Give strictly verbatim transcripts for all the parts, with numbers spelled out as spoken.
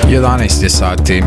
jedanaest je sati.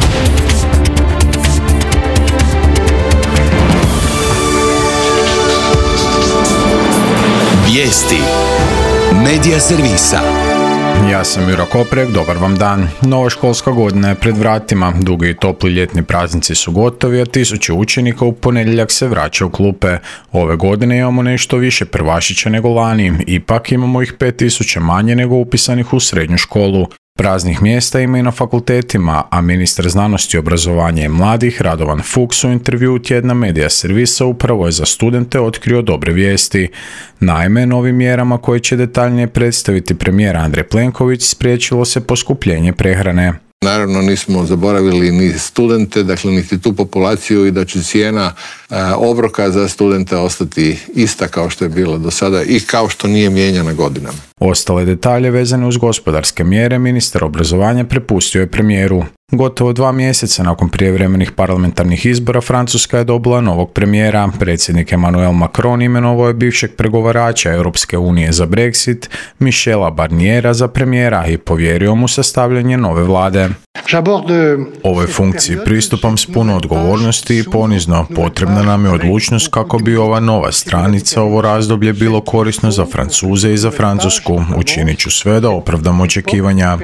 Vijesti Medija servisa. Ja sam Juro Koprek, dobar vam dan. Nova školska godina je pred vratima, dugi i topli ljetni praznici su gotovi, a tisuće učenika u ponedjeljak se vraća u klupe. Ove godine imamo nešto više prvašića nego lani, ipak imamo ih pet tisuća manje nego upisanih u srednju školu. Praznih mjesta ima i na fakultetima, a ministar znanosti, obrazovanja i mladih Radovan Fuchs u intervjuu tjedna Medija servisa upravo je za studente otkrio dobre vijesti. Naime, novim mjerama koje će detaljnije predstaviti premijer Andrej Plenković spriječilo se poskupljenje prehrane. Naravno nismo zaboravili ni studente, dakle niti tu populaciju i da će cijena e, obroka za studente ostati ista kao što je bila do sada i kao što nije mijenjana godinama. Ostale detalje vezane uz gospodarske mjere ministar obrazovanja prepustio je premijeru. Gotovo dva mjeseca nakon prijevremenih parlamentarnih izbora Francuska je dobila novog premijera. Predsjednik Emmanuel Macron imenovao je bivšeg pregovarača Europske unije za Brexit, Michela Barniera, za premijera i povjerio mu sastavljanje nove vlade. Ovoj funkciji pristupam s puno odgovornosti i ponizno. Potrebna nam je odlučnost kako bi ova nova stranica, ovo razdoblje, bilo korisno za Francuze i za Francusku. Učinit ću sve da opravdam očekivanja.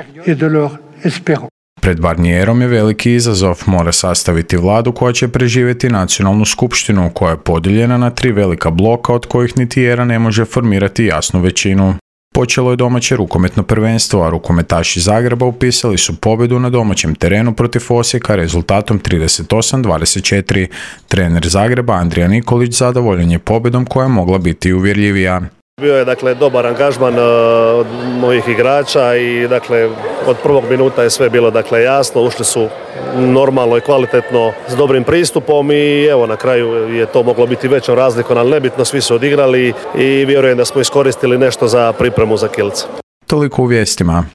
Pred Barnierom je veliki izazov, mora sastaviti vladu koja će preživjeti nacionalnu skupštinu, koja je podijeljena na tri velika bloka od kojih niti jedan ne može formirati jasnu većinu. Počelo je domaće rukometno prvenstvo, a rukometaši Zagreba upisali su pobjedu na domaćem terenu protiv Osijeka rezultatom trideset osam dvadeset četiri. Trener Zagreba Andrija Nikolić zadovoljan je pobjedom koja je mogla biti uvjerljivija. Bio je dakle dobar angažman uh, od mojih igrača i dakle od prvog minuta je sve bilo dakle jasno, ušli su normalno i kvalitetno s dobrim pristupom i evo na kraju je to moglo biti većom razlikom, ali nebitno, svi su odigrali i vjerujem da smo iskoristili nešto za pripremu za Kielce. Toliko u vijestima.